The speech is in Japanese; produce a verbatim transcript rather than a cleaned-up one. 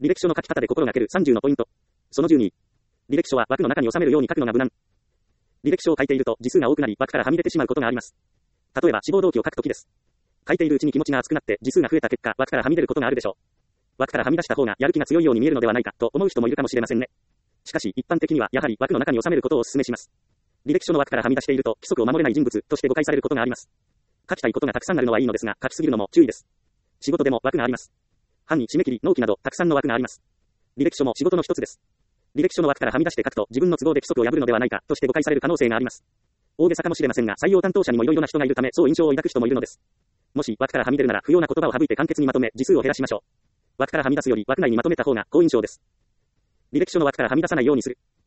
履歴書の書き方で心がけるさんじゅうのポイント。そのじゅうに。履歴書は枠の中に収めるように書くのが無難。履歴書を書いていると字数が多くなり枠からはみ出てしまうことがあります。例えば志望動機を書くときです。書いているうちに気持ちが熱くなって字数が増えた結果枠からはみ出ることがあるでしょう。枠からはみ出した方がやる気が強いように見えるのではないかと思う人もいるかもしれませんね。しかし一般的にはやはり枠の中に収めることをお勧めします。履歴書の枠からはみ出していると規則を守れない人物として誤解されることがあります。書きたいことがたくさんあるのはいいのですが書きすぎるのも注意です。仕事でも枠があります。範囲、締め切り、納期などたくさんの枠があります。履歴書も仕事の一つです。履歴書の枠からはみ出して書くと自分の都合で規則を破るのではないかとして誤解される可能性があります。大げさかもしれませんが採用担当者にもいろいろな人がいるためそう印象を抱く人もいるのです。もし枠からはみ出るなら不要な言葉を省いて簡潔にまとめ字数を減らしましょう。枠からはみ出すより枠内にまとめた方が好印象です。履歴書の枠からはみ出さないようにする。